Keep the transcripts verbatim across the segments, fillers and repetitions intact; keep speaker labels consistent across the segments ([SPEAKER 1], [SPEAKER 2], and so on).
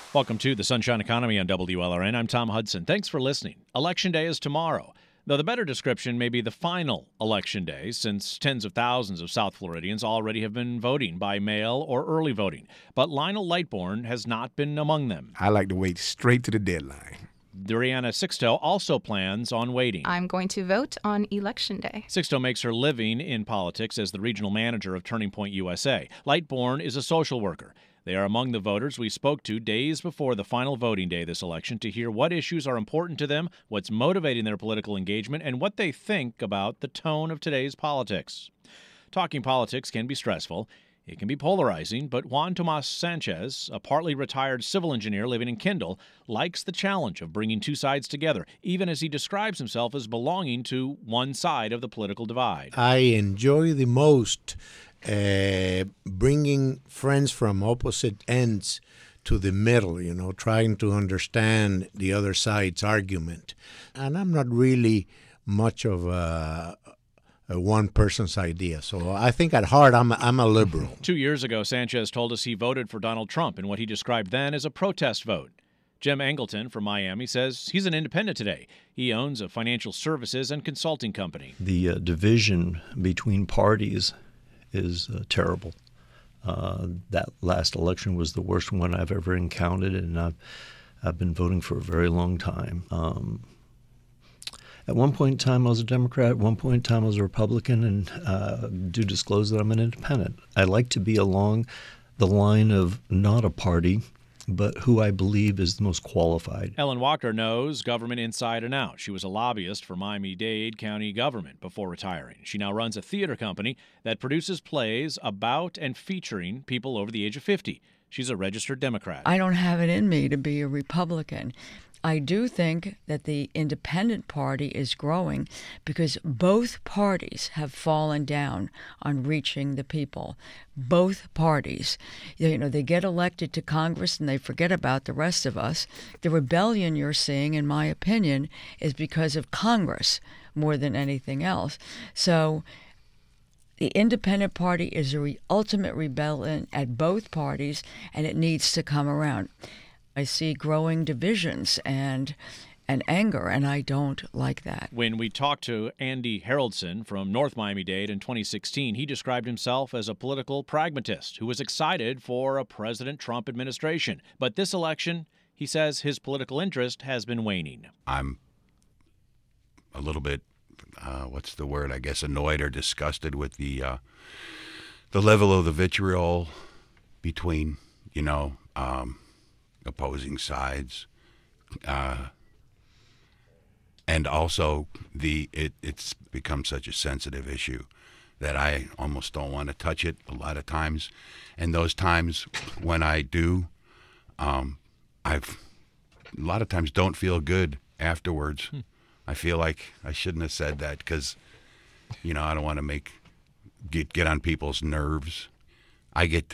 [SPEAKER 1] Welcome to the Sunshine Economy on W L R N. I'm Tom Hudson. Thanks for listening. Election Day is tomorrow, though the better description may be the final Election Day, since tens of thousands of South Floridians already have been voting by mail or early voting. But Lionel Lightbourne has not been among them.
[SPEAKER 2] I like to wait straight to the deadline.
[SPEAKER 1] Doriana Sixto also plans on waiting.
[SPEAKER 3] I'm going to vote on Election Day.
[SPEAKER 1] Sixto makes her living in politics as the regional manager of Turning Point U S A. Lightbourne is a social worker. They are among the voters we spoke to days before the final voting day this election to hear what issues are important to them, what's motivating their political engagement, and what they think about the tone of today's politics. Talking politics can be stressful. It can be polarizing, but Juan Tomas Sanchez, a partly retired civil engineer living in Kendall, likes the challenge of bringing two sides together, even as he describes himself as belonging to one side of the political divide.
[SPEAKER 4] I enjoy the most uh, bringing friends from opposite ends to the middle, you know, trying to understand the other side's argument. And I'm not really much of a... A one person's idea. So I think at heart, I'm a, I'm a liberal.
[SPEAKER 1] Two years ago, Sanchez told us he voted for Donald Trump in what he described then as a protest vote. Jim Angleton from Miami says he's an independent today. He owns a financial services and consulting company.
[SPEAKER 5] The uh, division between parties is uh, terrible. Uh, that last election was the worst one I've ever encountered, and I've, I've been voting for a very long time. Um, At one point in time, I was a Democrat. At one point in time, I was a Republican, and uh, do disclose that I'm an independent. I like to be along the line of not a party, but who I believe is the most qualified.
[SPEAKER 1] Ellen Walker knows government inside and out. She was a lobbyist for Miami-Dade County government before retiring. She now runs a theater company that produces plays about and featuring people over the age of fifty. She's a registered Democrat.
[SPEAKER 6] I don't have it in me to be a Republican. I do think that the independent party is growing because both parties have fallen down on reaching the people. Both parties. You know, they get elected to Congress and they forget about the rest of us. The rebellion you're seeing, in my opinion, is because of Congress more than anything else. So the independent party is a re- ultimate rebellion at both parties, and it needs to come around. I see growing divisions and and anger, and I don't like that.
[SPEAKER 1] When we talked to Andy Haroldson from North Miami-Dade in twenty sixteen, he described himself as a political pragmatist who was excited for a President Trump administration. But this election, he says his political interest has been waning.
[SPEAKER 7] I'm a little bit, uh, what's the word, I guess, annoyed or disgusted with the uh, the level of the vitriol between, you know, um, opposing sides, uh, and also the it, it's become such a sensitive issue that I almost don't want to touch it a lot of times. And those times when I do, um, I've a lot of times don't feel good afterwards. Hmm. I feel like I shouldn't have said that because, you know, I don't want to make get get on people's nerves. I get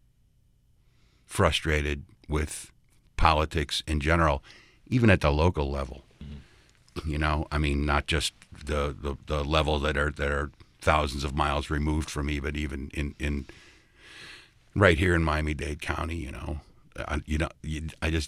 [SPEAKER 7] frustrated with politics in general, even at the local level. Mm-hmm. You know, I mean, not just the, the, the level that are that are thousands of miles removed from me, but even in, in right here in Miami-Dade County. You know, I, you know, you, I just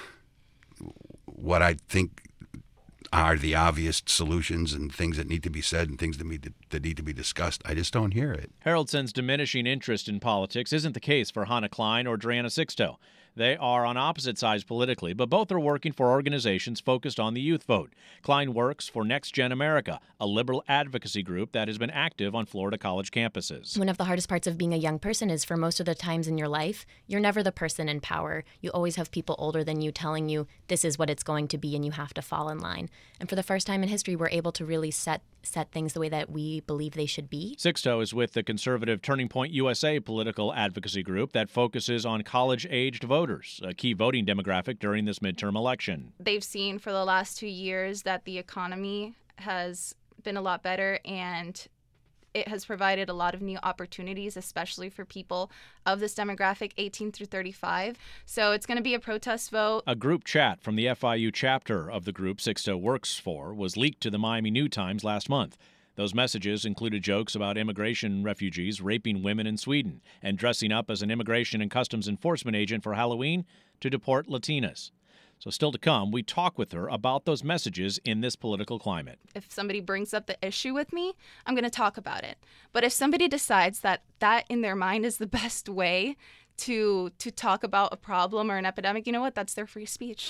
[SPEAKER 7] what I think are the obvious solutions and things that need to be said and things that need to, that need to be discussed. I just don't hear it.
[SPEAKER 1] Haroldsson's diminishing interest in politics isn't the case for Hannah Klein or Doriana Sixto. They are on opposite sides politically, but both are working for organizations focused on the youth vote. Klein works for Next Gen America, a liberal advocacy group that has been active on Florida college campuses.
[SPEAKER 8] One of the hardest parts of being a young person is for most of the times in your life, you're never the person in power. You always have people older than you telling you this is what it's going to be and you have to fall in line. And for the first time in history, we're able to really set set things the way that we believe they should be.
[SPEAKER 1] Sixto is with the conservative Turning Point U S A political advocacy group that focuses on college-aged voters, a key voting demographic during this midterm election.
[SPEAKER 3] They've seen for the last two years that the economy has been a lot better, and it has provided a lot of new opportunities, especially for people of this demographic, eighteen through thirty-five. So it's going to be a protest vote.
[SPEAKER 1] A group chat from the F I U chapter of the group Sixto works for was leaked to the Miami New Times last month. Those messages included jokes about immigration refugees raping women in Sweden and dressing up as an immigration and customs enforcement agent for Halloween to deport Latinas. So still to come, we talk with her about those messages in this political climate.
[SPEAKER 3] If somebody brings up the issue with me, I'm going to talk about it. But if somebody decides that that in their mind is the best way to to talk about a problem or an epidemic, you know what? That's their free speech.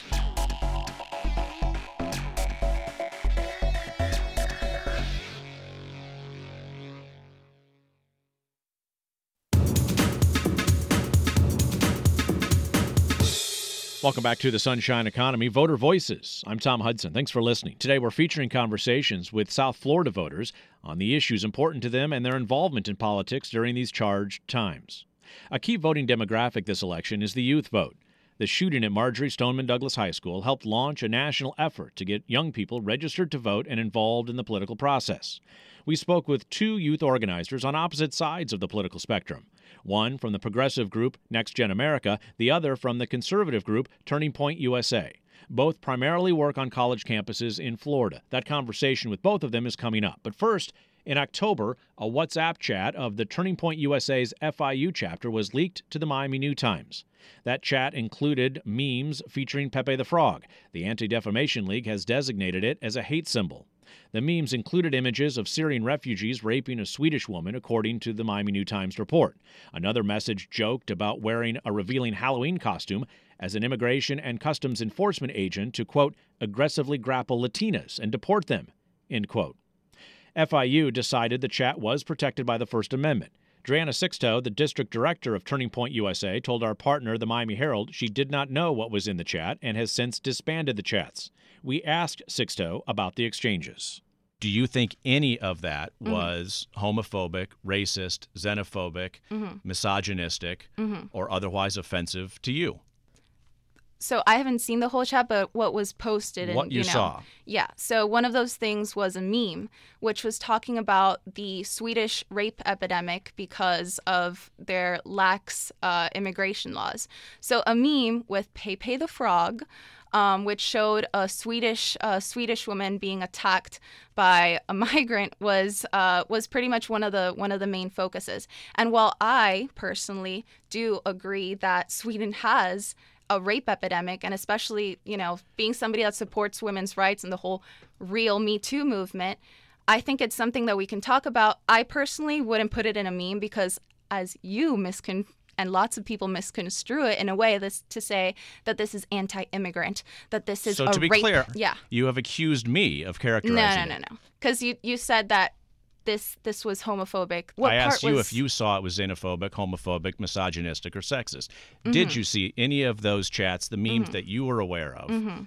[SPEAKER 1] Welcome back to the Sunshine Economy, Voter Voices. I'm Tom Hudson. Thanks for listening. Today we're featuring conversations with South Florida voters on the issues important to them and their involvement in politics during these charged times. A key voting demographic this election is the youth vote. The shooting at Marjory Stoneman Douglas High School helped launch a national effort to get young people registered to vote and involved in the political process. We spoke with two youth organizers on opposite sides of the political spectrum. One from the progressive group Next Gen America, the other from the conservative group Turning Point U S A. Both primarily work on college campuses in Florida. That conversation with both of them is coming up. But first, in October, a WhatsApp chat of the Turning Point U S A's F I U chapter was leaked to the Miami New Times. That chat included memes featuring Pepe the Frog. The Anti-Defamation League has designated it as a hate symbol. The memes included images of Syrian refugees raping a Swedish woman, according to the Miami New Times report. Another message joked about wearing a revealing Halloween costume as an immigration and customs enforcement agent to, quote, aggressively grapple Latinas and deport them, end quote. F I U decided the chat was protected by the First Amendment. Driana Sixto, the district director of Turning Point U S A, told our partner, the Miami Herald, she did not know what was in the chat and has since disbanded the chats. We asked Sixto about the exchanges. Do you think any of that mm-hmm. was homophobic, racist, xenophobic, mm-hmm. misogynistic, mm-hmm. or otherwise offensive to you?
[SPEAKER 3] So I haven't seen the whole chat, but what was posted. And,
[SPEAKER 1] what you,
[SPEAKER 3] you know,
[SPEAKER 1] saw.
[SPEAKER 3] Yeah. So one of those things was a meme, which was talking about the Swedish rape epidemic because of their lax uh, immigration laws. So a meme with Pepe the Frog, um, which showed a Swedish uh, Swedish woman being attacked by a migrant, was uh, was pretty much one of the one of the main focuses. And while I personally do agree that Sweden has a rape epidemic, and especially, you know, being somebody that supports women's rights and the whole real Me Too movement, I think it's something that we can talk about. I personally wouldn't put it in a meme because, as you miscon and lots of people misconstrue it in a way this, to say that this is anti-immigrant, that this is
[SPEAKER 1] so
[SPEAKER 3] a
[SPEAKER 1] to be
[SPEAKER 3] rape.
[SPEAKER 1] clear,
[SPEAKER 3] yeah.
[SPEAKER 1] you have accused me of characterizing
[SPEAKER 3] No, no,
[SPEAKER 1] it.
[SPEAKER 3] no, no. Because you, you said that this this was homophobic. What
[SPEAKER 1] I
[SPEAKER 3] part
[SPEAKER 1] asked you
[SPEAKER 3] was...
[SPEAKER 1] if you saw it was xenophobic, homophobic, misogynistic, or sexist. Mm-hmm. Did you see any of those chats, the memes mm-hmm. that you were aware of, mm-hmm.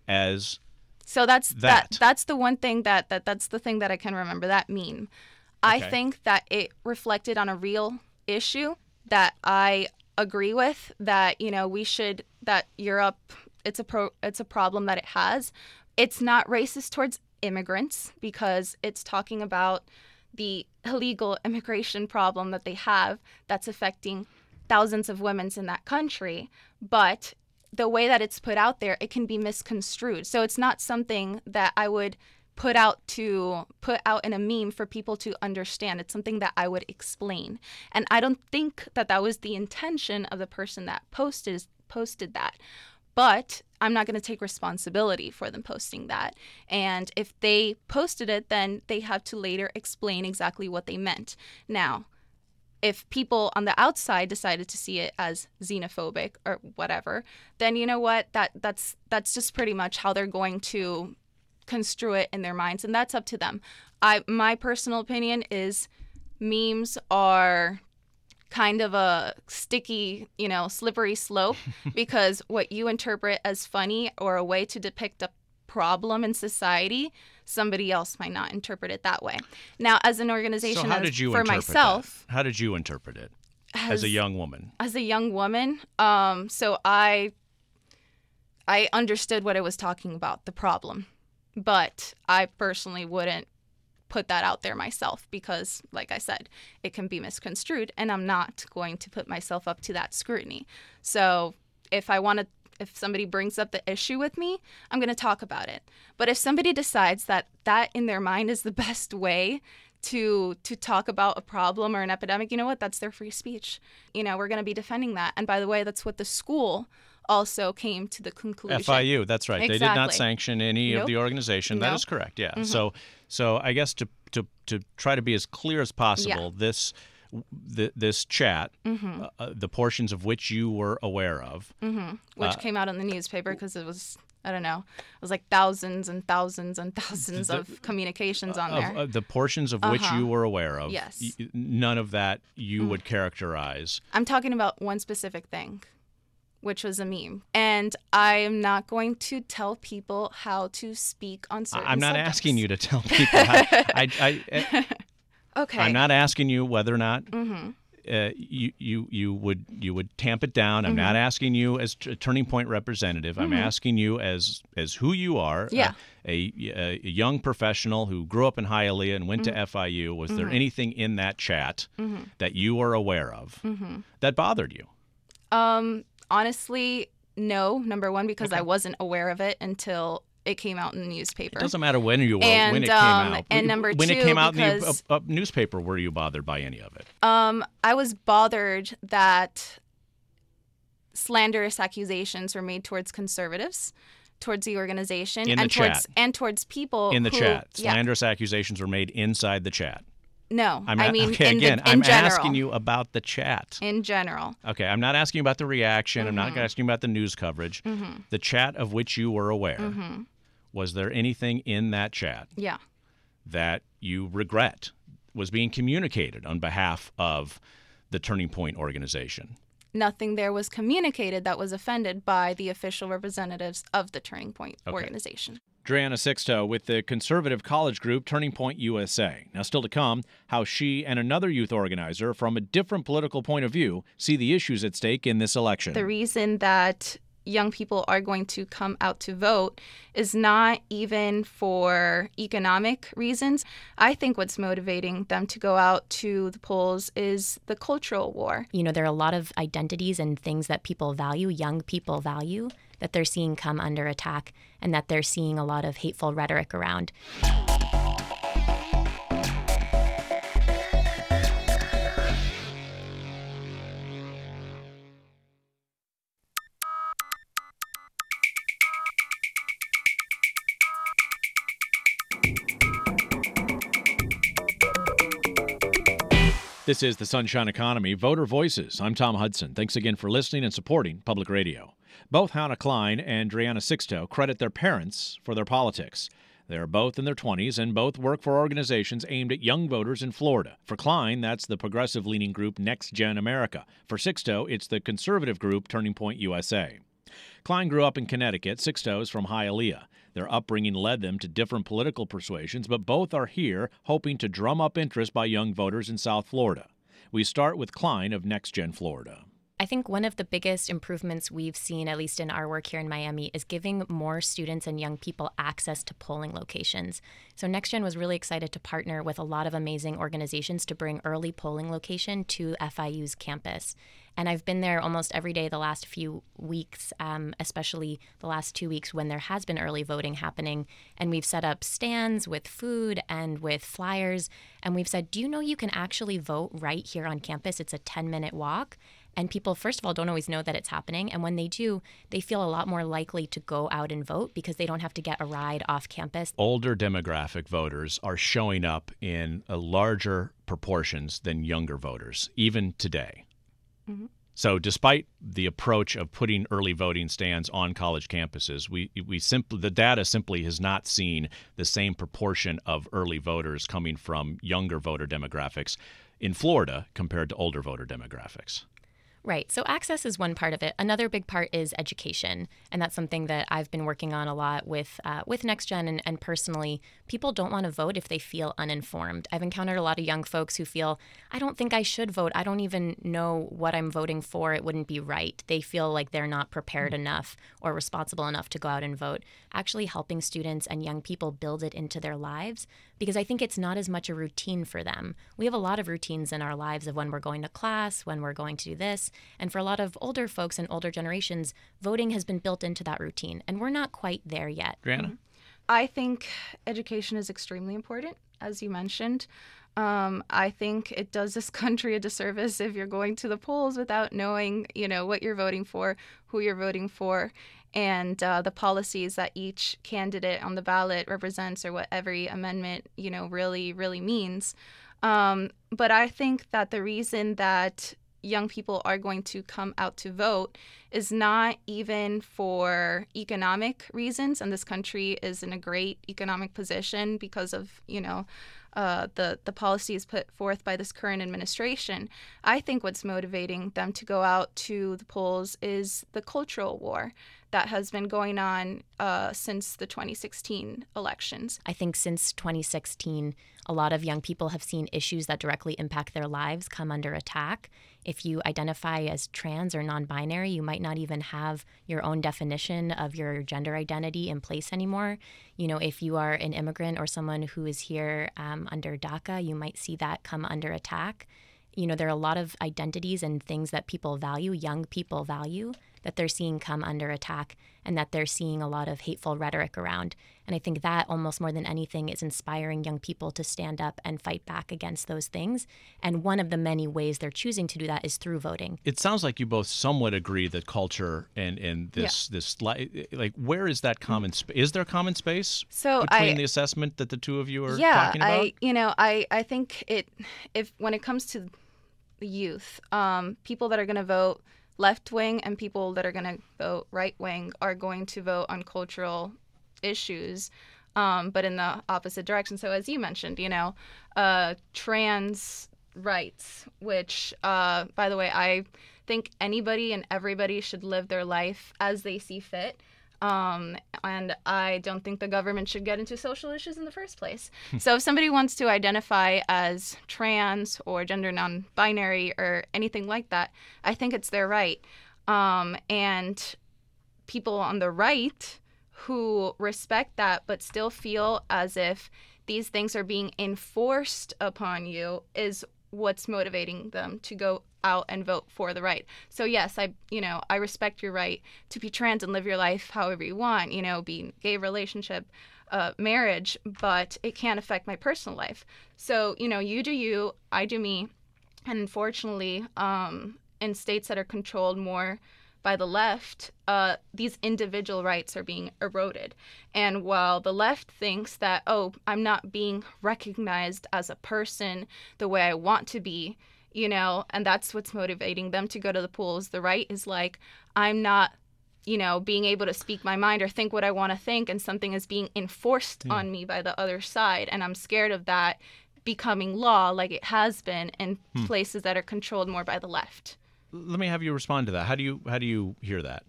[SPEAKER 1] as
[SPEAKER 3] so that's
[SPEAKER 1] that?
[SPEAKER 3] that that's the one thing that, that that's the thing that I can remember, that meme. I
[SPEAKER 1] okay.
[SPEAKER 3] think that it reflected on a real issue that I agree with, that, you know, we should, that Europe, it's a pro, it's a problem that it has. It's not racist towards immigrants because it's talking about the illegal immigration problem that they have that's affecting thousands of women in that country. But the way that it's put out there, it can be misconstrued. So it's not something that I would put out to put out in a meme for people to understand. It's something that I would explain. And I don't think that that was the intention of the person that posted posted that. But I'm not going to take responsibility for them posting that. And if they posted it, then they have to later explain exactly what they meant. Now, if people on the outside decided to see it as xenophobic or whatever, then you know what? That that's that's just pretty much how they're going to construe it in their minds, and that's up to them. I my personal opinion is memes are kind of a sticky, you know, slippery slope because what you interpret as funny or a way to depict a problem in society, somebody else might not interpret it that way. Now, as an organization,
[SPEAKER 1] so how
[SPEAKER 3] as,
[SPEAKER 1] did you
[SPEAKER 3] for
[SPEAKER 1] interpret
[SPEAKER 3] myself,
[SPEAKER 1] that? How did you interpret it as, as a young woman?
[SPEAKER 3] As a young woman, um, so I, I understood what it was talking about, the problem, but I personally wouldn't put that out there myself because, like I said, it can be misconstrued, and I'm not going to put myself up to that scrutiny. So if I want to, if somebody brings up the issue with me, I'm going to talk about it. But if somebody decides that that in their mind is the best way to to talk about a problem or an epidemic, you know what? That's their free speech. You know, we're going to be defending that. And by the way, that's what the school also came to the conclusion.
[SPEAKER 1] F I U, that's right.
[SPEAKER 3] Exactly.
[SPEAKER 1] They did not sanction any
[SPEAKER 3] Nope.
[SPEAKER 1] of the organization. That
[SPEAKER 3] Nope.
[SPEAKER 1] is correct, yeah.
[SPEAKER 3] Mm-hmm.
[SPEAKER 1] So so I guess to, to, to try to be as clear as possible,
[SPEAKER 3] Yeah.
[SPEAKER 1] this th- this chat,
[SPEAKER 3] Mm-hmm.
[SPEAKER 1] uh, the portions of which you were aware of,
[SPEAKER 3] Mm-hmm. Which
[SPEAKER 1] Uh,
[SPEAKER 3] came out in the newspaper because it was, I don't know, it was like thousands and thousands and thousands
[SPEAKER 1] The-
[SPEAKER 3] of communications on
[SPEAKER 1] of,
[SPEAKER 3] there.
[SPEAKER 1] uh, the portions of which
[SPEAKER 3] Uh-huh.
[SPEAKER 1] you were aware of,
[SPEAKER 3] Yes.
[SPEAKER 1] y- none of that you
[SPEAKER 3] Mm.
[SPEAKER 1] would characterize.
[SPEAKER 3] I'm talking about one specific thing, which was a meme. And I am not going to tell people how to speak on certain
[SPEAKER 1] I'm not
[SPEAKER 3] subjects.
[SPEAKER 1] asking you to tell people. How, I, I, I,
[SPEAKER 3] Okay.
[SPEAKER 1] I'm not asking you whether or not
[SPEAKER 3] Mm-hmm.
[SPEAKER 1] uh, you you you would you would tamp it down. I'm
[SPEAKER 3] Mm-hmm.
[SPEAKER 1] not asking you as a Turning Point representative. I'm asking you as as who you are.
[SPEAKER 3] Yeah.
[SPEAKER 1] A, a, a young professional who grew up in Hialeah and went
[SPEAKER 3] Mm-hmm.
[SPEAKER 1] to F I U. Was there anything in that chat that you were aware of that bothered you?
[SPEAKER 3] Um, honestly, no. Number one, because I wasn't aware of it until it came out in the newspaper.
[SPEAKER 1] It doesn't matter when you were
[SPEAKER 3] And,
[SPEAKER 1] when it came
[SPEAKER 3] um,
[SPEAKER 1] out.
[SPEAKER 3] and number
[SPEAKER 1] when it
[SPEAKER 3] two,
[SPEAKER 1] came out in
[SPEAKER 3] because-
[SPEAKER 1] the uh, uh, newspaper, were you bothered by any of it?
[SPEAKER 3] Um, I was bothered that slanderous accusations were made towards conservatives, towards the organization,
[SPEAKER 1] In the
[SPEAKER 3] and towards
[SPEAKER 1] chat.
[SPEAKER 3] and towards people
[SPEAKER 1] In the
[SPEAKER 3] who,
[SPEAKER 1] chat,
[SPEAKER 3] Yeah,
[SPEAKER 1] slanderous accusations were made inside the chat.
[SPEAKER 3] no,
[SPEAKER 1] I'm
[SPEAKER 3] I
[SPEAKER 1] a-
[SPEAKER 3] mean
[SPEAKER 1] okay,
[SPEAKER 3] in,
[SPEAKER 1] again,
[SPEAKER 3] the, in
[SPEAKER 1] I'm
[SPEAKER 3] general.
[SPEAKER 1] asking you about the chat.
[SPEAKER 3] In general,
[SPEAKER 1] Okay, I'm not asking you about the reaction. I'm
[SPEAKER 3] Mm-hmm.
[SPEAKER 1] not asking you about the news coverage. The chat of which you were aware.
[SPEAKER 3] Mm-hmm.
[SPEAKER 1] Was there anything in that chat
[SPEAKER 3] yeah.
[SPEAKER 1] that you regret was being communicated on behalf of the Turning Point organization?
[SPEAKER 3] Nothing there was communicated that was offended by the official representatives of the Turning Point
[SPEAKER 1] Okay.
[SPEAKER 3] organization.
[SPEAKER 1] Driana Sixto with the conservative college group Turning Point U S A. Now, still to come, how she and another youth organizer from a different political point of view see the issues at stake in this election.
[SPEAKER 3] The reason that young people are going to come out to vote is not even for economic reasons. I think what's motivating them to go out to the polls is the cultural war.
[SPEAKER 8] You know, there are a lot of identities and things that people value, young people value, that they're seeing come under attack and that they're seeing a lot of hateful rhetoric around.
[SPEAKER 1] This is the Sunshine Economy, Voter Voices. I'm Tom Hudson. Thanks again for listening and supporting public radio. Both Hannah Klein and Driana Sixto credit their parents for their politics. They are both in their twenties and both work for organizations aimed at young voters in Florida. For Klein, that's the progressive-leaning group Next Gen America. For Sixto, it's the conservative group Turning Point U S A. Klein grew up in Connecticut. Sixto is from Hialeah. Their upbringing led them to different political persuasions, but both are here hoping to drum up interest by young voters in South Florida. We start with Klein of Next Gen Florida.
[SPEAKER 8] I think one of the biggest improvements we've seen, at least in our work here in Miami, is giving more students and young people access to polling locations. So NextGen was really excited to partner with a lot of amazing organizations to bring early polling location to F I U's campus. And I've been there almost every day the last few weeks, um, especially the last two weeks when there has been early voting happening. And we've set up stands with food and with flyers. And we've said, do you know you can actually vote right here on campus? It's a ten-minute walk. And people, first of all, don't always know that it's happening. And when they do, they feel a lot more likely to go out and vote because they don't have to get a ride off campus.
[SPEAKER 1] Older demographic voters are showing up in a larger proportions than younger voters, even today.
[SPEAKER 3] Mm-hmm.
[SPEAKER 1] So despite the approach of putting early voting stands on college campuses, we we simply the data simply has not seen the same proportion of early voters coming from younger voter demographics in Florida compared to older voter demographics.
[SPEAKER 8] Right. So access is one part of it. Another big part is education. And that's something that I've been working on a lot with uh, with NextGen and, and personally. People don't want to vote if they feel uninformed. I've encountered a lot of young folks who feel, I don't think I should vote. I don't even know what I'm voting for. It wouldn't be right. They feel like they're not prepared enough or responsible enough to go out and vote. Actually helping students and young people build it into their lives, because I think it's not as much a routine for them. We have a lot of routines in our lives of when we're going to class, when we're going to do this. And for a lot of older folks and older generations, voting has been built into that routine, and we're not quite there yet.
[SPEAKER 1] Driana?
[SPEAKER 3] I think education is extremely important, as you mentioned. Um, I think it does this country a disservice if you're going to the polls without knowing, you know, what you're voting for, who you're voting for, and uh, the policies that each candidate on the ballot represents, or what every amendment, you know, really, really means. Um, but I think that the reason that young people are going to come out to vote is not even for economic reasons, and this country is in a great economic position because of, you know, uh, the the policies put forth by this current administration. I think what's motivating them to go out to the polls is the cultural war that has been going on uh, since the twenty sixteen elections.
[SPEAKER 8] I think since twenty sixteen, a lot of young people have seen issues that directly impact their lives come under attack. If you identify as trans or non-binary, you might not even have your own definition of your gender identity in place anymore. You know, if you are an immigrant or someone who is here um, under DACA, you might see that come under attack. You know, there are a lot of identities and things that people value, young people value, that they're seeing come under attack, and that they're seeing a lot of hateful rhetoric around. And I think that almost more than anything is inspiring young people to stand up and fight back against those things. And one of the many ways they're choosing to do that is through voting.
[SPEAKER 1] It sounds like you both somewhat agree that culture and, and this, yeah. this like, where is that common space? Is there common space
[SPEAKER 3] so
[SPEAKER 1] between
[SPEAKER 3] I,
[SPEAKER 1] the assessment that the two of you are
[SPEAKER 3] yeah,
[SPEAKER 1] talking about?
[SPEAKER 3] I, you know, I, I think it, if when it comes to the youth, um, people that are going to vote left wing and people that are going to vote right wing are going to vote on cultural issues, um, but in the opposite direction. So as you mentioned, you know, uh, trans rights, which, uh, by the way, I think anybody and everybody should live their life as they see fit. Um, and I don't think the government should get into social issues in the first place. So if somebody wants to identify as trans or gender non-binary or anything like that, I think it's their right. Um, and people on the right who respect that but still feel as if these things are being enforced upon you is what's motivating them to go out and vote for the right. So yes, I, you know, I respect your right to be trans and live your life however you want, you know, be gay relationship, uh, marriage, but it can't affect my personal life. So, you know, you do you, I do me. And unfortunately, um, in states that are controlled more by the left, uh, these individual rights are being eroded. And while the left thinks that, oh, I'm not being recognized as a person the way I want to be, you know, and that's what's motivating them to go to the polls. The right is like, I'm not, you know, being able to speak my mind or think what I want to think, and something is being enforced mm. on me by the other side. And I'm scared of that becoming law like it has been in hmm. places that are controlled more by the left.
[SPEAKER 1] Let me have you respond to that. How do you how do you hear that?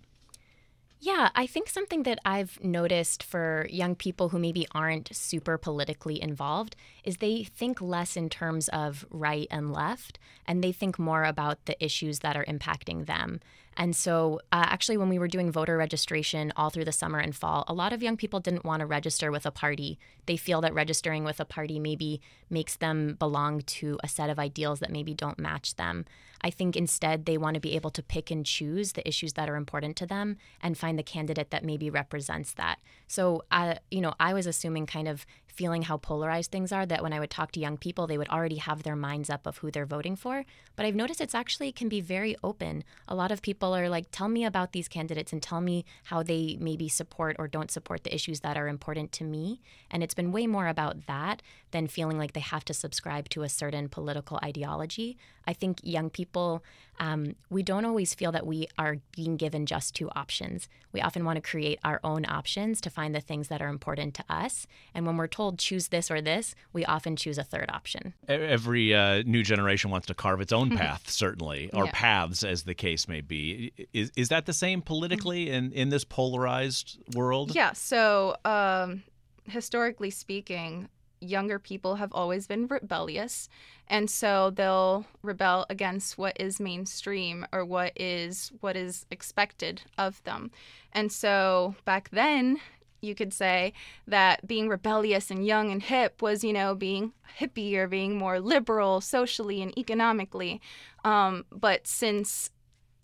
[SPEAKER 8] Yeah, I think something that I've noticed for young people who maybe aren't super politically involved is they think less in terms of right and left, and they think more about the issues that are impacting them. And so uh, actually, when we were doing voter registration all through the summer and fall, a lot of young people didn't want to register with a party. They feel that registering with a party maybe makes them belong to a set of ideals that maybe don't match them. I think instead they want to be able to pick and choose the issues that are important to them and find the candidate that maybe represents that. So, uh, you know, I was assuming kind of feeling how polarized things are, that when I would talk to young people, they would already have their minds up of who they're voting for. But I've noticed it's actually can be very open. A lot of people are like, tell me about these candidates and tell me how they maybe support or don't support the issues that are important to me. And it's been way more about that than feeling like they have to subscribe to a certain political ideology. I think young people, um, we don't always feel that we are being given just two options. We often want to create our own options to find the things that are important to us. And when we're told choose this or this, we often choose a third option.
[SPEAKER 1] Every uh, new generation wants to carve its own path, certainly, or
[SPEAKER 3] yeah.
[SPEAKER 1] paths, as the case may be. Is is that the same politically in, in this polarized world?
[SPEAKER 3] Yeah. So um, historically speaking, younger people have always been rebellious, and so they'll rebel against what is mainstream or what is what is expected of them. And so back then, you could say that being rebellious and young and hip was, you know, being hippie or being more liberal socially and economically. Um, but since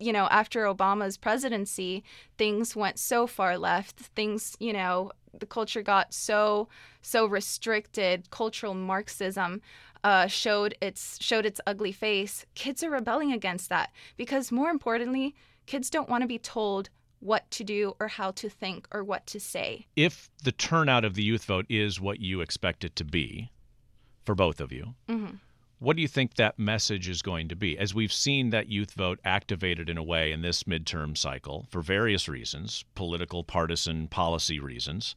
[SPEAKER 3] you know, after Obama's presidency, things went so far left. Things, you know, the culture got so, so restricted. Cultural Marxism uh, showed its showed its ugly face. Kids are rebelling against that because, more importantly, kids don't want to be told what to do or how to think or what to say.
[SPEAKER 1] If the turnout of the youth vote is what you expect it to be for both of you, mm-hmm. what do you think that message is going to be? As we've seen that youth vote activated in a way in this midterm cycle for various reasons, political, partisan, policy reasons,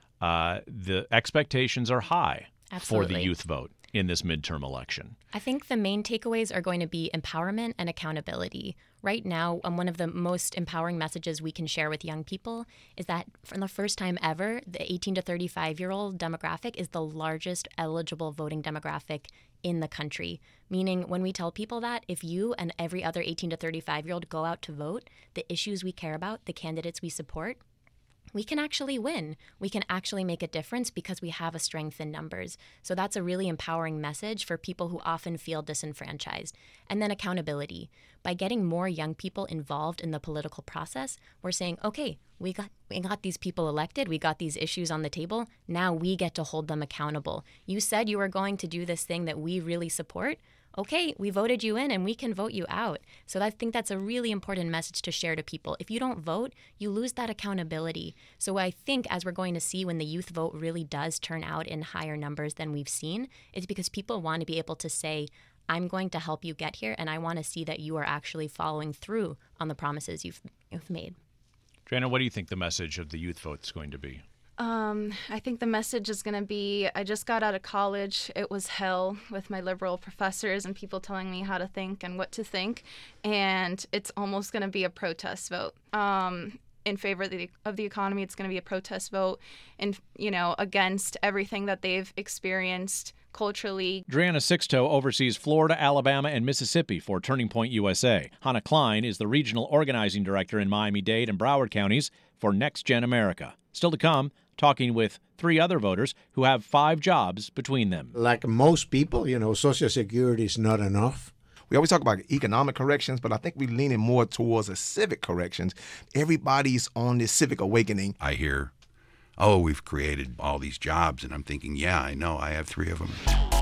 [SPEAKER 1] uh, the expectations are high
[SPEAKER 8] Absolutely.
[SPEAKER 1] for the youth vote in this midterm election.
[SPEAKER 8] I think the main takeaways are going to be empowerment and accountability. Right now, um, one of the most empowering messages we can share with young people is that for the first time ever, the eighteen to thirty-five-year-old demographic is the largest eligible voting demographic in the country. Meaning, when we tell people that, if you and every other eighteen to thirty-five-year-old go out to vote, the issues we care about, the candidates we support, we can actually win. We can actually make a difference because we have a strength in numbers. So that's a really empowering message for people who often feel disenfranchised. And then accountability. By getting more young people involved in the political process, we're saying, okay, we got we got these people elected, we got these issues on the table, now we get to hold them accountable. You said you were going to do this thing that we really support. Okay, we voted you in and we can vote you out. So I think that's a really important message to share to people. If you don't vote, you lose that accountability. So I think as we're going to see when the youth vote really does turn out in higher numbers than we've seen, it's because people want to be able to say, I'm going to help you get here, and I want to see that you are actually following through on the promises you've, you've made.
[SPEAKER 1] Joanna, what do you think the message of the youth vote is going to be?
[SPEAKER 3] Um, I think the message is going to be, I just got out of college. It was hell with my liberal professors and people telling me how to think and what to think. And it's almost going to be a protest vote. Um, in favor of the, of the economy, it's going to be a protest vote and, you know, against everything that they've experienced culturally.
[SPEAKER 1] Drianna Sixto oversees Florida, Alabama, and Mississippi for Turning Point U S A. Hannah Klein is the regional organizing director in Miami-Dade and Broward counties for Next Gen America. Still to come, talking with three other voters who have five jobs between them.
[SPEAKER 4] Like most people, you know, Social Security is not enough.
[SPEAKER 2] We always talk about economic corrections, but I think we're leaning more towards a civic corrections. Everybody's on this civic awakening.
[SPEAKER 7] I hear, oh, we've created all these jobs, and I'm thinking, yeah, I know, I have three of them.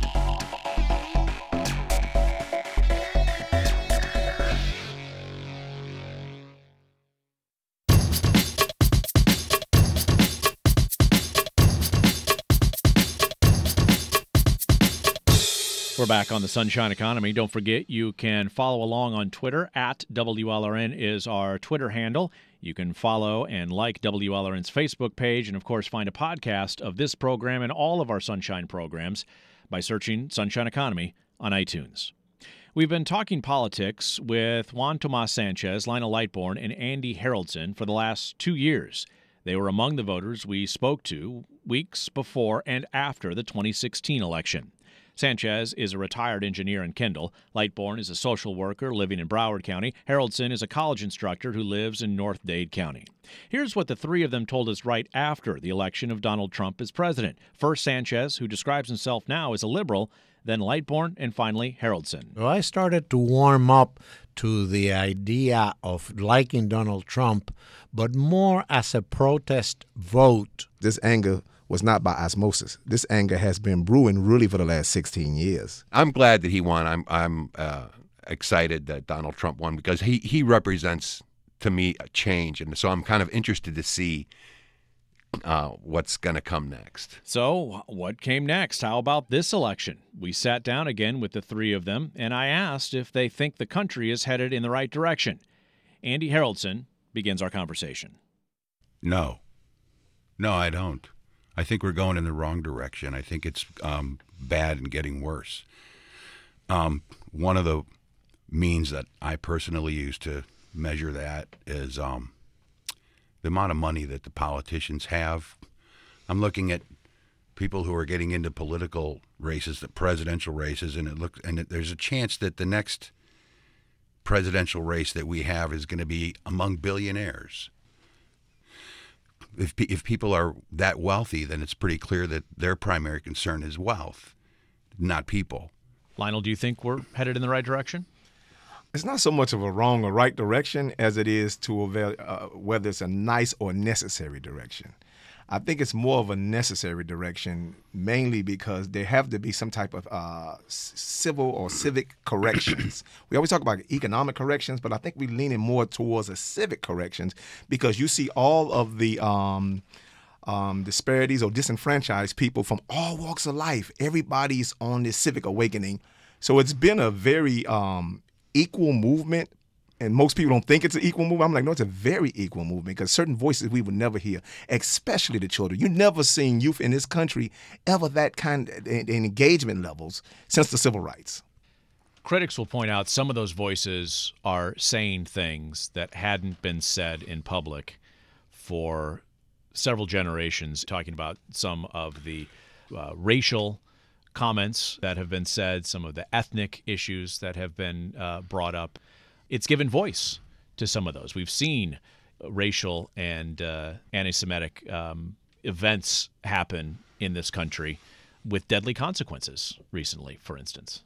[SPEAKER 1] We're back on the Sunshine Economy. Don't forget, you can follow along on Twitter. At W L R N is our Twitter handle. You can follow and like W L R N's Facebook page and, of course, find a podcast of this program and all of our Sunshine programs by searching Sunshine Economy on iTunes. We've been talking politics with Juan Tomas Sanchez, Lionel Lightbourne, and Andy Haroldson for the last two years. They were among the voters we spoke to weeks before and after the twenty sixteen election. Sanchez is a retired engineer in Kendall. Lightbourne is a social worker living in Broward County. Haroldson is a college instructor who lives in North Dade County. Here's what the three of them told us right after the election of Donald Trump as president. First, Sanchez, who describes himself now as a liberal, then Lightbourne, and finally Haroldson.
[SPEAKER 4] Well, I started to warm up to the idea of liking Donald Trump, but more as a protest vote.
[SPEAKER 2] This anger was not by osmosis. This anger has been brewing really for the last sixteen years.
[SPEAKER 7] I'm glad that he won. I'm I'm uh, excited that Donald Trump won because he, he represents, to me, a change. And so I'm kind of interested to see uh, what's going to come next.
[SPEAKER 1] So what came next? How about this election? We sat down again with the three of them, and I asked if they think the country is headed in the right direction. Andy Haroldson begins our conversation.
[SPEAKER 7] No. No, I don't. I think we're going in the wrong direction. I think it's um, bad and getting worse. Um, one of the means that I personally use to measure that is um, the amount of money that the politicians have. I'm looking at people who are getting into political races, the presidential races, and it looks and it, there's a chance that the next presidential race that we have is going to be among billionaires. If if people are that wealthy, then it's pretty clear that their primary concern is wealth, not people.
[SPEAKER 1] Lionel, do you think we're headed in the right direction?
[SPEAKER 2] It's not so much of a wrong or right direction as it is to avail, uh, whether it's a nice or necessary direction. I think it's more of a necessary direction, mainly because there have to be some type of uh, civil or civic corrections. We always talk about economic corrections, but I think we're leaning more towards a civic corrections because you see all of the um, um, disparities or disenfranchised people from all walks of life. Everybody's on this civic awakening. So it's been a very um, equal movement. And most people don't think it's an equal movement. I'm like, no, it's a very equal movement because certain voices we would never hear, especially the children. You've never seen youth in this country ever that kind of in engagement levels since the civil rights.
[SPEAKER 1] Critics will point out some of those voices are saying things that hadn't been said in public for several generations, talking about some of the uh, racial comments that have been said, some of the ethnic issues that have been uh, brought up. It's given voice to some of those. We've seen racial and uh, anti-Semitic um, events happen in this country with deadly consequences recently, for instance.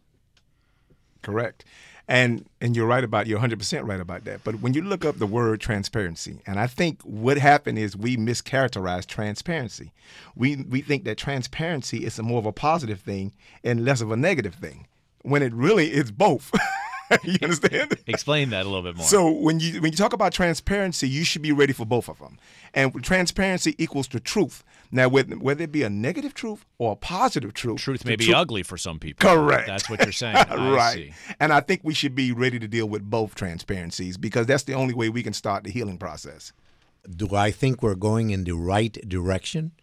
[SPEAKER 2] Correct. And and you're right about, you're one hundred percent right about that. But when you look up the word transparency, and I think what happened is we mischaracterized transparency. We, we think that transparency is a more of a positive thing and less of a negative thing, when it really is both. You understand?
[SPEAKER 1] Explain that a little bit more.
[SPEAKER 2] So when you when you talk about transparency, you should be ready for both of them. And transparency equals the truth. Now, whether, whether it be a negative truth or a positive truth.
[SPEAKER 1] Truth may be tr- ugly for some people.
[SPEAKER 2] Correct.
[SPEAKER 1] That's what you're saying. I
[SPEAKER 2] right.
[SPEAKER 1] see.
[SPEAKER 2] And I think we should be ready to deal with both transparencies because that's the only way we can start the healing process.
[SPEAKER 4] Do I think we're going in the right direction?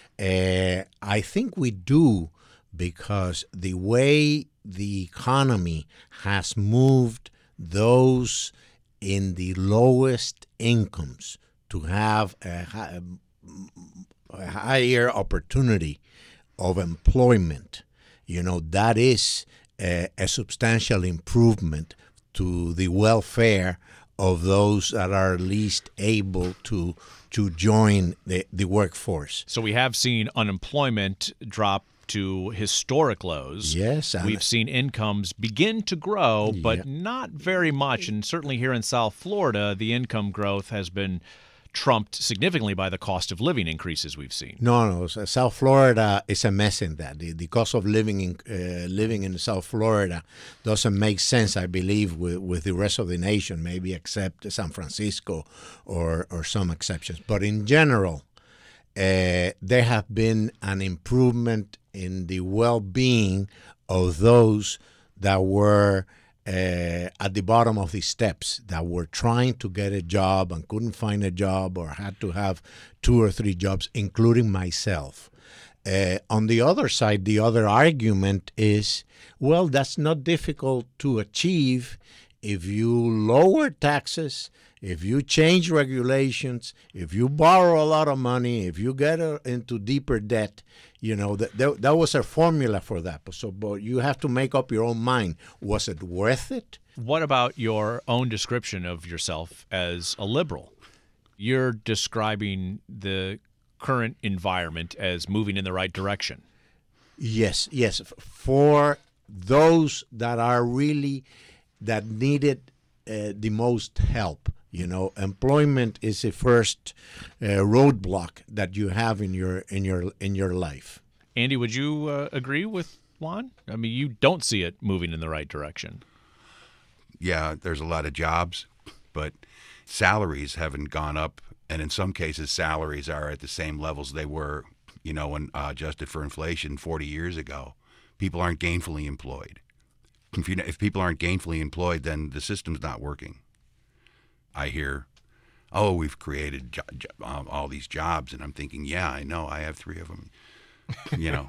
[SPEAKER 4] Uh, I think we do, because the way the economy has moved those in the lowest incomes to have a, a higher opportunity of employment, you know, that is a, a substantial improvement to the welfare of those that are least able to to join the, the workforce.
[SPEAKER 1] So we have seen unemployment drop to historic lows.
[SPEAKER 4] Yes.
[SPEAKER 1] We've seen incomes begin to grow, but
[SPEAKER 4] yeah.
[SPEAKER 1] not very much. And certainly here in South Florida, the income growth has been trumped significantly by the cost of living increases we've seen.
[SPEAKER 4] No, no. South Florida is a mess in that. The, the cost of living in uh, living in South Florida doesn't make sense, I believe, with, with the rest of the nation, maybe except San Francisco or, or some exceptions. But in general, uh, there have been an improvement in the well-being of those that were uh, at the bottom of the steps, that were trying to get a job and couldn't find a job or had to have two or three jobs, including myself. Uh, on the other side, the other argument is, well, that's not difficult to achieve if you lower taxes, if you change regulations, if you borrow a lot of money, if you get uh, into deeper debt. You know, that, that that was a formula for that. So, but you have to make up your own mind. Was it worth it?
[SPEAKER 1] What about your own description of yourself as a liberal? You're describing the current environment as moving in the right direction.
[SPEAKER 4] Yes, yes. For those that are really, that needed uh, the most help. You know, employment is the first uh, roadblock that you have in your in your in your life.
[SPEAKER 1] Andy, would you uh, agree with Juan? I mean, you don't see it moving in the right direction.
[SPEAKER 7] Yeah, there's a lot of jobs, but salaries haven't gone up, and in some cases, salaries are at the same levels they were, you know, when uh, adjusted for inflation forty years ago. People aren't gainfully employed. If, you, if people aren't gainfully employed, then the system's not working. I hear, oh, we've created jo- jo- um, all these jobs, and I'm thinking, yeah, I know, I have three of them. You know,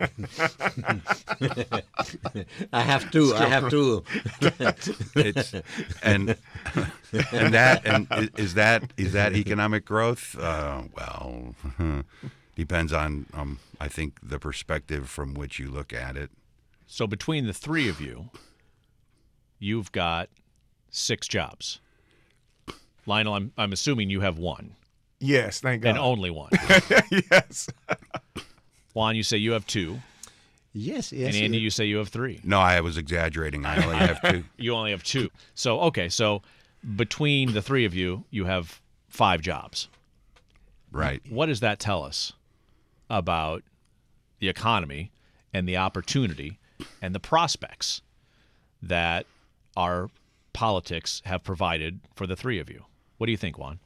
[SPEAKER 4] I have two. I have two.
[SPEAKER 7] it's and and that and is that is that economic growth? Uh, well, depends on um, I think the perspective from which you look at it.
[SPEAKER 1] So between the three of you, you've got six jobs. Lionel, I'm I'm assuming you have one.
[SPEAKER 2] Yes, thank God.
[SPEAKER 1] And only one.
[SPEAKER 2] Yes.
[SPEAKER 1] Juan, you say you have two.
[SPEAKER 4] Yes, yes.
[SPEAKER 1] And Andy,
[SPEAKER 4] yes.
[SPEAKER 1] you say you have three.
[SPEAKER 7] No, I was exaggerating. I only have two.
[SPEAKER 1] You only have two. So, okay, so between the three of you, you have five jobs.
[SPEAKER 7] Right.
[SPEAKER 1] What does that tell us about the economy and the opportunity and the prospects that our politics have provided for the three of you? What do you think, Juan?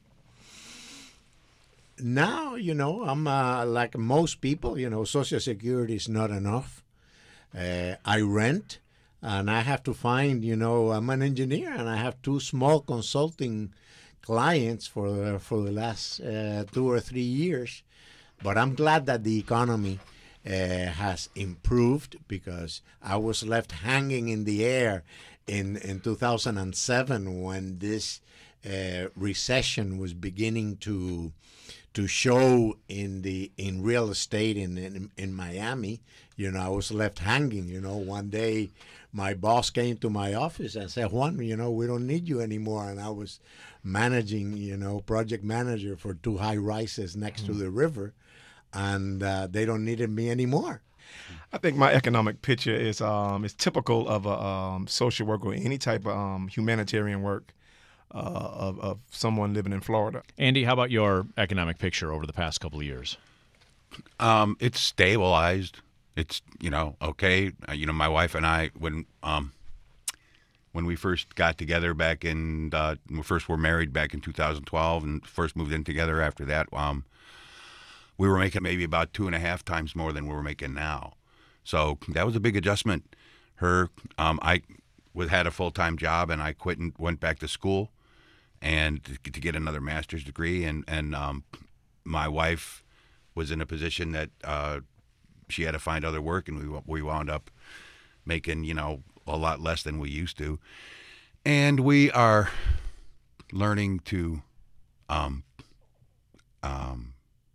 [SPEAKER 4] Now, you know, I'm uh, like most people, you know, Social Security is not enough. Uh, I rent, and I have to find, you know, I'm an engineer, and I have two small consulting clients for the, for the last uh, two or three years. But I'm glad that the economy uh, has improved, because I was left hanging in the air in, in two thousand seven when this uh, recession was beginning to to show in the in real estate in, in in Miami. You know, I was left hanging. You know, one day my boss came to my office and said, Juan, you know, we don't need you anymore. And I was managing, you know, project manager for two high rises next mm-hmm. to the river, and uh, they don't need me anymore.
[SPEAKER 2] I think my economic picture is um, is typical of a um, social work or any type of um, humanitarian work uh, of, of someone living in Florida.
[SPEAKER 1] Andy, how about your economic picture over the past couple of years?
[SPEAKER 7] Um, it's stabilized. It's, you know, okay. Uh, you know, my wife and I, when um, when we first got together back in, uh, we first were married back in two thousand twelve and first moved in together after that, um, we were making maybe about two and a half times more than we were making now. So that was a big adjustment. Her, um, I was, had a full-time job, and I quit and went back to school and to, to get another master's degree. And, and um, my wife was in a position that uh, she had to find other work, and we we wound up making, you know, a lot less than we used to. And we are learning to um, um,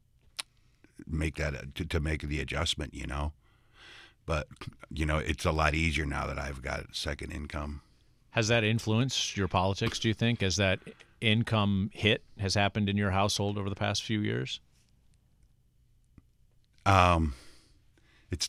[SPEAKER 7] make that to, to make the adjustment, you know. But, you know, it's a lot easier now that I've got a second income.
[SPEAKER 1] Has that influenced your politics, do you think, as that income hit has happened in your household over the past few years?
[SPEAKER 7] Um, it's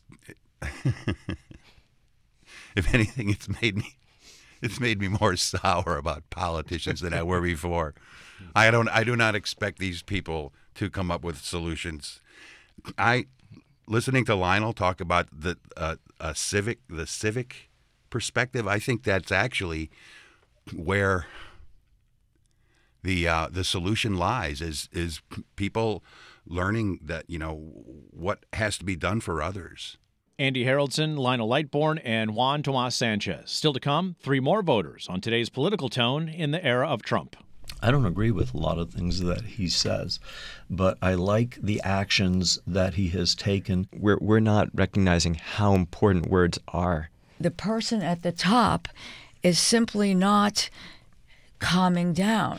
[SPEAKER 7] if anything, it's made me it's made me more sour about politicians than I were before. I don't I do not expect these people to come up with solutions. I listening to Lionel talk about the uh, uh, civic the civic perspective, I think that's actually where the uh, the solution lies. Is is people learning that, you know, what has to be done for others.
[SPEAKER 1] Andy Haroldson, Lionel Lightbourne, and Juan Tomas Sanchez. Still to come, three more voters on today's political tone in the era of Trump.
[SPEAKER 5] I don't agree with a lot of things that he says, but I like the actions that he has taken.
[SPEAKER 9] We're, we're not recognizing how important words are.
[SPEAKER 6] The person at the top is simply not calming down.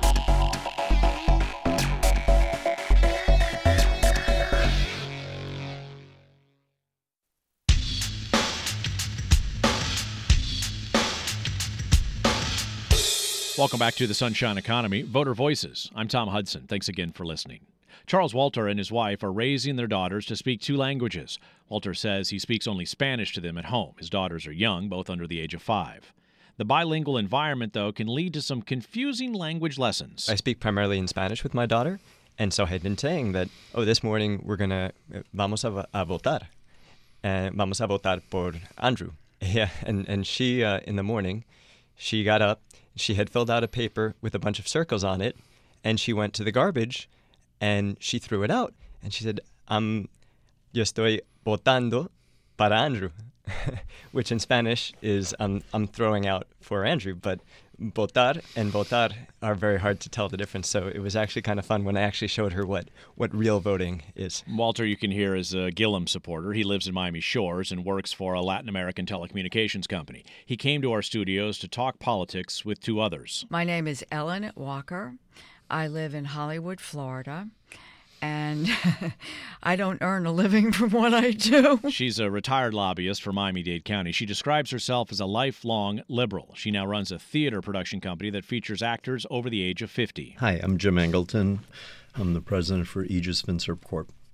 [SPEAKER 1] Welcome back to the Sunshine Economy, Voter Voices. I'm Tom Hudson. Thanks again for listening. Charles Walter and his wife are raising their daughters to speak two languages. Walter says he speaks only Spanish to them at home. His daughters are young, both under the age of five. The bilingual environment, though, can lead to some confusing language lessons.
[SPEAKER 9] I speak primarily in Spanish with my daughter, and so I had been saying that, oh, this morning we're going to, vamos a, a votar. Uh, vamos a votar por Andrew. Yeah, and, and she, uh, in the morning, she got up. She had filled out a paper with a bunch of circles on it, and she went to the garbage, and she threw it out. And she said, um, yo estoy votando para Andrew, which in Spanish is um, I'm throwing out for Andrew. But votar and votar are very hard to tell the difference. So it was actually kind of fun when I actually showed her what, what real voting is.
[SPEAKER 1] Walter, you can hear, is a Gillum supporter. He lives in Miami Shores and works for a Latin American telecommunications company. He came to our studios to talk politics with two others.
[SPEAKER 6] My name is Ellen Walker. I live in Hollywood, Florida. And I don't earn a living from what I do.
[SPEAKER 1] She's a retired lobbyist for Miami-Dade County. She describes herself as a lifelong liberal. She now runs a theater production company that features actors over the age of fifty.
[SPEAKER 5] Hi, I'm Jim Angleton. I'm the president for Aegis Vincerp Corp.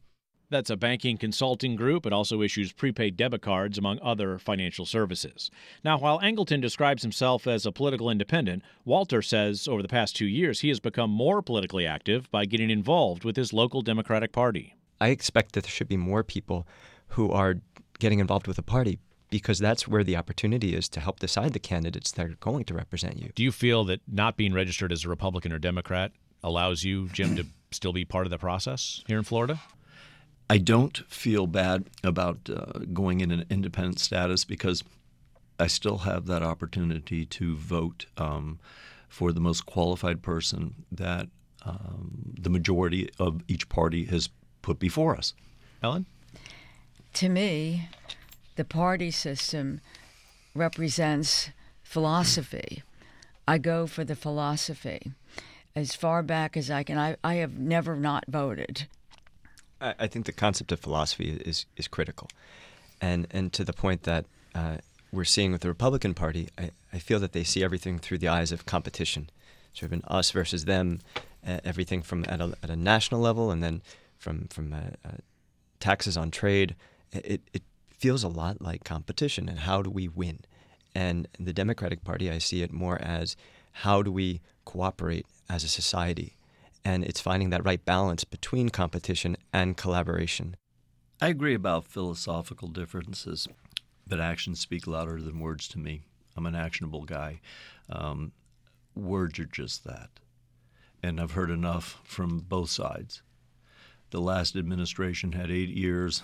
[SPEAKER 1] That's a banking consulting group. It also issues prepaid debit cards, among other financial services. Now, while Angleton describes himself as a political independent, Walter says over the past two years he has become more politically active by getting involved with his local Democratic Party.
[SPEAKER 9] I expect that there should be more people who are getting involved with the party, because that's where the opportunity is to help decide the candidates that are going to represent you.
[SPEAKER 1] Do you feel that not being registered as a Republican or Democrat allows you, Jim, to still be part of the process here in Florida?
[SPEAKER 5] I don't feel bad about uh, going in an independent status because I still have that opportunity to vote um, for the most qualified person that um, the majority of each party has put before us.
[SPEAKER 1] Ellen?
[SPEAKER 6] To me, the party system represents philosophy. I go for the philosophy. As far back as I can, I, I have never not voted.
[SPEAKER 9] I, I think the concept of philosophy is is critical. And and to the point that uh, we're seeing with the Republican Party, I, I feel that they see everything through the eyes of competition. Sort of an us versus them, uh, everything from at a, at a national level and then from, from uh, uh, taxes on trade. It, it feels a lot like competition, and how do we win? And the Democratic Party, I see it more as how do we cooperate as a society? And it's finding that right balance between competition and collaboration.
[SPEAKER 5] I agree about philosophical differences, but actions speak louder than words to me. I'm an actionable guy. Um, words are just that. And I've heard enough from both sides. The last administration had eight years,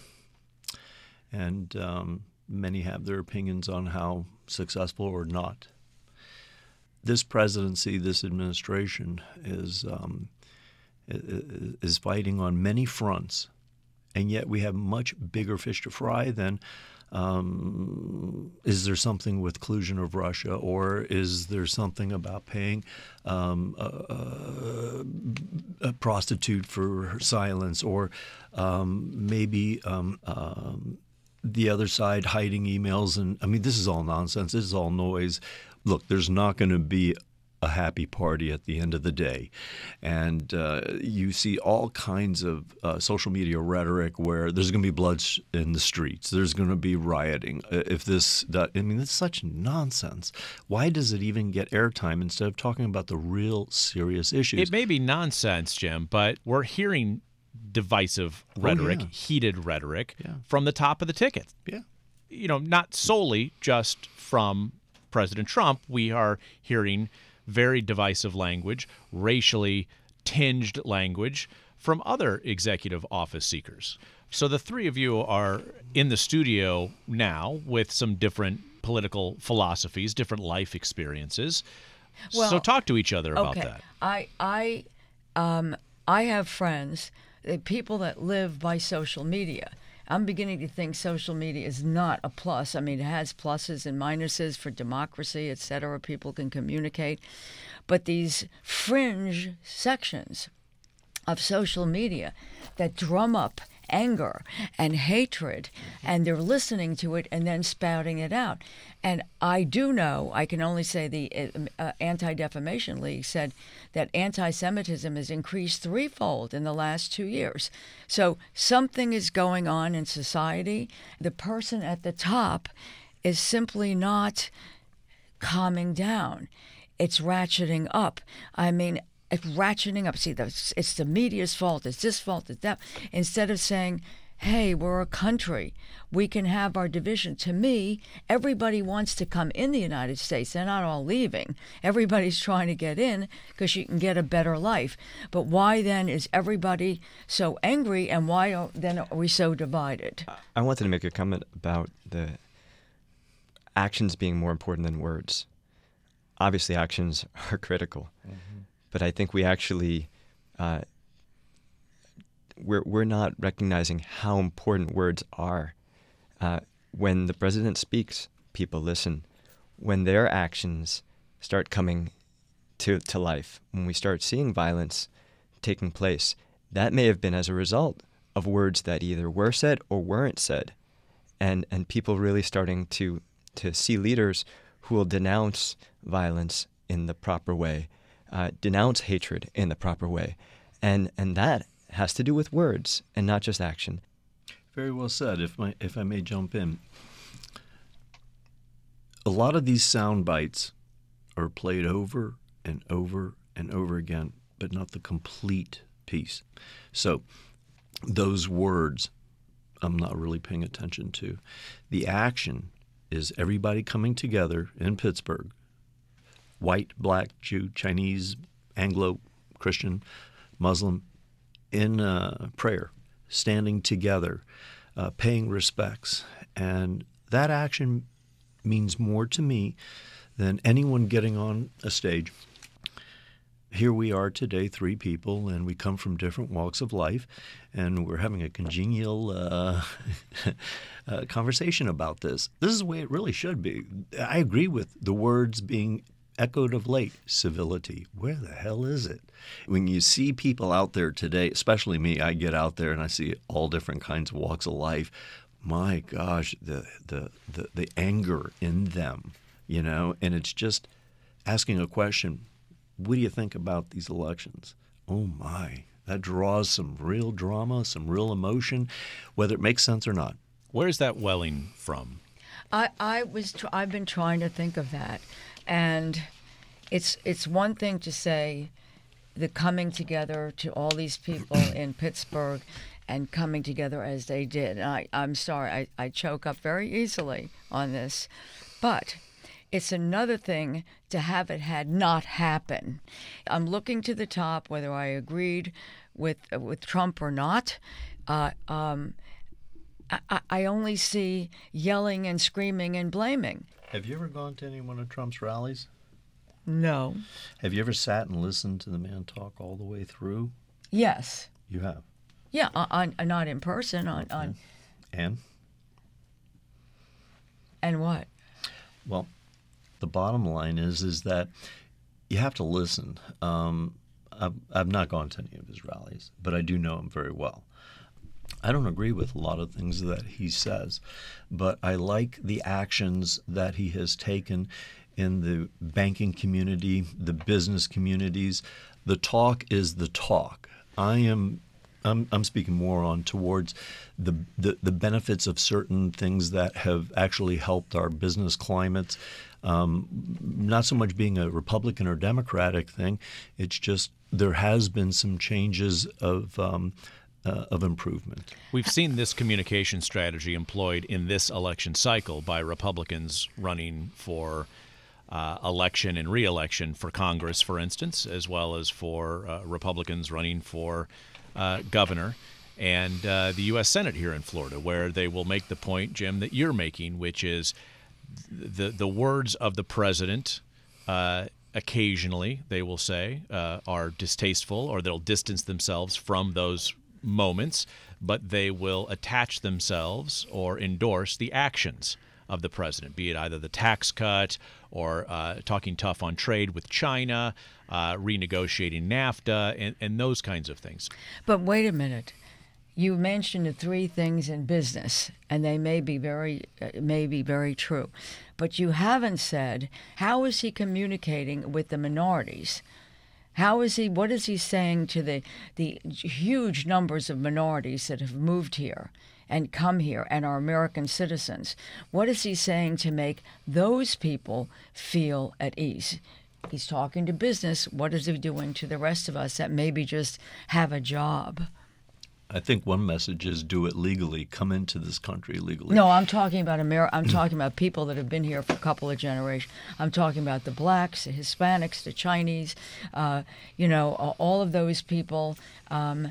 [SPEAKER 5] and um, many have their opinions on how successful or not. This presidency, this administration is um, is fighting on many fronts, and yet we have much bigger fish to fry than um, is there something with collusion of Russia, or is there something about paying um, a, a prostitute for her silence, or um, maybe um, um, the other side hiding emails? And I mean, this is all nonsense. This is all noise. Look, there's not going to be a happy party at the end of the day. And uh, you see all kinds of uh, social media rhetoric where there's going to be blood in the streets. There's going to be rioting. If this, I mean, it's such nonsense. Why does it even get airtime instead of talking about the real serious issues?
[SPEAKER 1] It may be nonsense, Jim, but we're hearing divisive rhetoric,
[SPEAKER 5] oh, yeah.
[SPEAKER 1] heated rhetoric
[SPEAKER 5] yeah.
[SPEAKER 1] from the top of the ticket.
[SPEAKER 5] Yeah.
[SPEAKER 1] You know, not solely just from President Trump. We are hearing very divisive language, racially tinged language from other executive office seekers. So the three of you are in the studio now with some different political philosophies, different life experiences.
[SPEAKER 6] Well,
[SPEAKER 1] so talk to each other about
[SPEAKER 6] okay.
[SPEAKER 1] that.
[SPEAKER 6] I I um I have friends, uh, people that live by social media. I'm beginning to think social media is not a plus. I mean, it has pluses and minuses for democracy, et cetera. People can communicate. But these fringe sections of social media that drum up anger and hatred, and they're listening to it and then spouting it out. And I do know, I can only say the uh, Anti-Defamation League said that anti-Semitism has increased threefold in the last two years. So something is going on in society. The person at the top is simply not calming down. It's ratcheting up. I mean, it's ratcheting up. See, it's the media's fault. It's this fault. It's that. Instead of saying, hey, we're a country. We can have our division. To me, everybody wants to come in the United States. They're not all leaving. Everybody's trying to get in because you can get a better life. But why then is everybody so angry, and why are, then are we so divided?
[SPEAKER 9] I wanted to make a comment about the actions being more important than words. Obviously, actions are critical. Mm-hmm. But I think we actually, uh, we're, we're not recognizing how important words are. Uh, when the president speaks, people listen. When their actions start coming to, to life, when we start seeing violence taking place, that may have been as a result of words that either were said or weren't said. And, and people really starting to, to see leaders who will denounce violence in the proper way. Uh, denounce hatred in the proper way. And and that has to do with words and not just action.
[SPEAKER 5] Very well said. If my if I may jump in, a lot of these sound bites are played over and over and over again, but not the complete piece. So those words I'm not really paying attention to. The action is everybody coming together in Pittsburgh, white, black, Jew, Chinese, Anglo, Christian, Muslim, in uh, prayer, standing together, uh, paying respects. And that action means more to me than anyone getting on a stage. Here we are today, three people, and we come from different walks of life, and we're having a congenial uh, uh, conversation about this. This is the way it really should be. I agree with the words being echoed of late. Civility. Where the hell is it? When you see people out there today, especially me, I get out there and I see all different kinds of walks of life. My gosh, the the the, the anger in them, you know, and it's just asking a question. What do you think about these elections? Oh, my. That draws some real drama, some real emotion, whether it makes sense or not.
[SPEAKER 1] Where's that welling from?
[SPEAKER 6] I, I was tr- I've been trying to think of that. And it's it's one thing to say the coming together to all these people in Pittsburgh and coming together as they did. And I, I'm sorry, I, I choke up very easily on this. But it's another thing to have it had not happen. I'm looking to the top, whether I agreed with uh, with Trump or not. Uh, um, I, I only see yelling and screaming and blaming.
[SPEAKER 5] Have you ever gone to any one of Trump's rallies?
[SPEAKER 6] No.
[SPEAKER 5] Have you ever sat and listened to the man talk all the way through?
[SPEAKER 6] Yes.
[SPEAKER 5] You have?
[SPEAKER 6] Yeah, on, on not in person. On, on
[SPEAKER 5] And?
[SPEAKER 6] And what?
[SPEAKER 5] Well, the bottom line is is that you have to listen. Um, I've, I've not gone to any of his rallies, but I do know him very well. I don't agree with a lot of things that he says, but I like the actions that he has taken in the banking community, the business communities. The talk is the talk. I am I'm, I'm speaking more on towards the, the the benefits of certain things that have actually helped our business climates. Um, not so much being a Republican or Democratic thing. It's just there has been some changes of um, uh, of improvement.
[SPEAKER 1] We've seen this communication strategy employed in this election cycle by Republicans running for uh, election and re-election for Congress, for instance, as well as for uh, Republicans running for uh, governor and uh, the U S Senate here in Florida, where they will make the point, Jim, that you're making, which is the the words of the president uh, occasionally, they will say, uh, are distasteful, or they'll distance themselves from those moments, but they will attach themselves or endorse the actions of the president, be it either the tax cut or uh, talking tough on trade with China, uh, renegotiating NAFTA, and, and those kinds of things.
[SPEAKER 6] But wait a minute. You mentioned the three things in business, and they may be very, uh, may be very true. But you haven't said, how is he communicating with the minorities? How is he, what is he saying to the, the huge numbers of minorities that have moved here and come here and are American citizens? What is he saying to make those people feel at ease? He's talking to business. What is he doing to the rest of us that maybe just have a job?
[SPEAKER 5] I think one message is do it legally. Come into this country legally.
[SPEAKER 6] No, I'm talking about Amer- I'm talking about people that have been here for a couple of generations. I'm talking about the blacks, the Hispanics, the Chinese, uh, you know, all of those people. Um,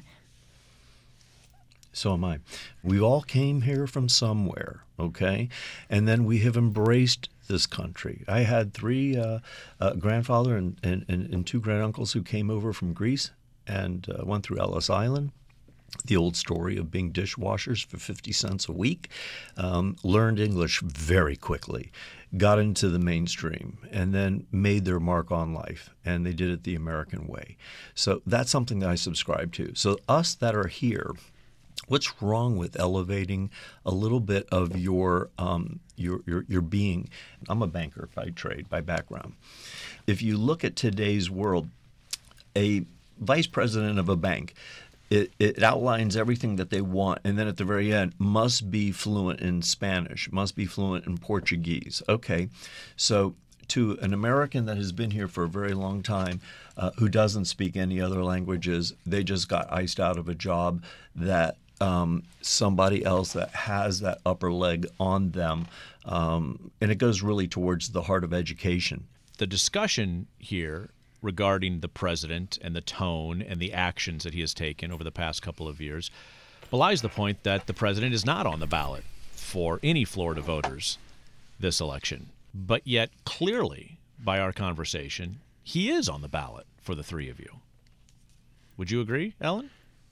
[SPEAKER 5] so am I. We all came here from somewhere, okay? And then we have embraced this country. I had three uh, uh, grandfather and, and, and two granduncles who came over from Greece and uh, went through Ellis Island. The old story of being dishwashers for fifty cents a week, um, learned English very quickly, got into the mainstream, and then made their mark on life, and they did it the American way. So that's something that I subscribe to. So us that are here, what's wrong with elevating a little bit of your um, your, your your being? I'm a banker by trade, by background. If you look at today's world, a vice president of a bank It, it outlines everything that they want, and then at the very end, must be fluent in Spanish, must be fluent in Portuguese. Okay, so to an American that has been here for a very long time, uh, who doesn't speak any other languages, they just got iced out of a job that um, somebody else that has that upper leg on them, um, and it goes really towards the heart of education.
[SPEAKER 1] The discussion here regarding the president and the tone and the actions that he has taken over the past couple of years belies the point that the president is not on the ballot for any Florida voters this election. But yet, clearly, by our conversation, he is on the ballot for the three of you. Would you agree, Ellen?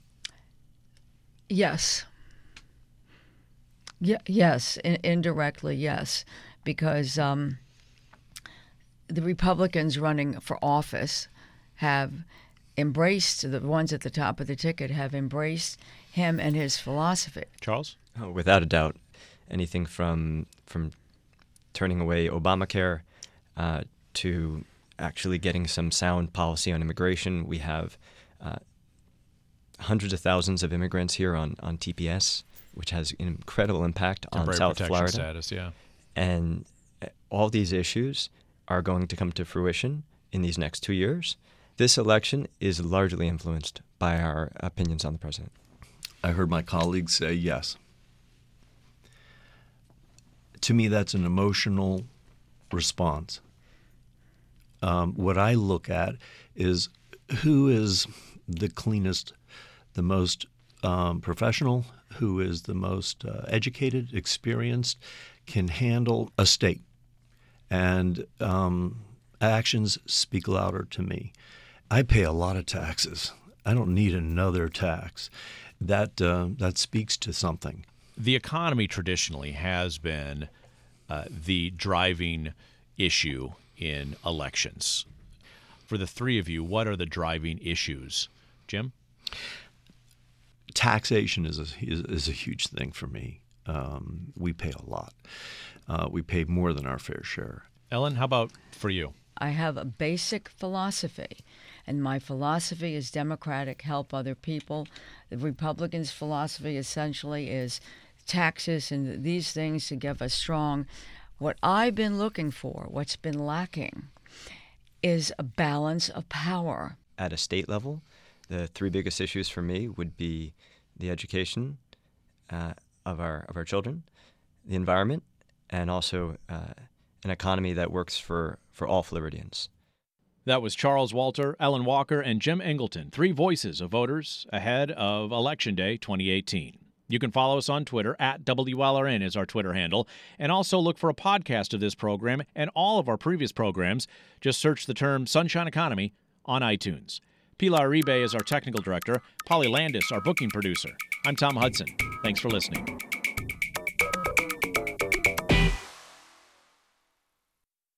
[SPEAKER 6] Yes. Yeah, yes, in- indirectly, yes, because um, the Republicans running for office have embraced, the ones at the top of the ticket have embraced him and his philosophy.
[SPEAKER 1] Charles?
[SPEAKER 9] Oh, without a doubt. Anything from from turning away Obamacare uh, to actually getting some sound policy on immigration. We have uh, hundreds of thousands of immigrants here on, on T P S, which has an incredible impact on
[SPEAKER 1] Temporary
[SPEAKER 9] South
[SPEAKER 1] protection
[SPEAKER 9] Florida.
[SPEAKER 1] status, yeah.
[SPEAKER 9] And all these issues are going to come to fruition in these next two years. This election is largely influenced by our opinions on the president.
[SPEAKER 5] I heard my colleagues say yes. To me, that's an emotional response. Um, what I look at is who is the cleanest, the most um, professional, who is the most uh, educated, experienced, can handle a state. And um, actions speak louder to me. I pay a lot of taxes. I don't need another tax. That uh, that speaks to something.
[SPEAKER 1] The economy traditionally has been uh, the driving issue in elections. For the three of you, what are the driving issues? Jim?
[SPEAKER 5] Taxation is a, is, is a huge thing for me. Um, we pay a lot. Uh, we pay more than our fair share.
[SPEAKER 1] Ellen, how about for you?
[SPEAKER 6] I have a basic philosophy, and my philosophy is democratic, help other people. The Republicans' philosophy essentially is taxes and these things to give us strong. What I've been looking for, what's been lacking, is a balance of power.
[SPEAKER 9] At a state level, the three biggest issues for me would be the education uh, of our of our children, the environment, and also uh, an economy that works for, for all Floridians.
[SPEAKER 1] That was Charles Walter, Ellen Walker, and Jim Engleton, three voices of voters ahead of Election Day twenty eighteen. You can follow us on Twitter, at W L R N is our Twitter handle, and also look for a podcast of this program and all of our previous programs. Just search the term Sunshine Economy on iTunes. Pilar Uribe is our technical director, Polly Landis, our booking producer. I'm Tom Hudson. Thanks for listening.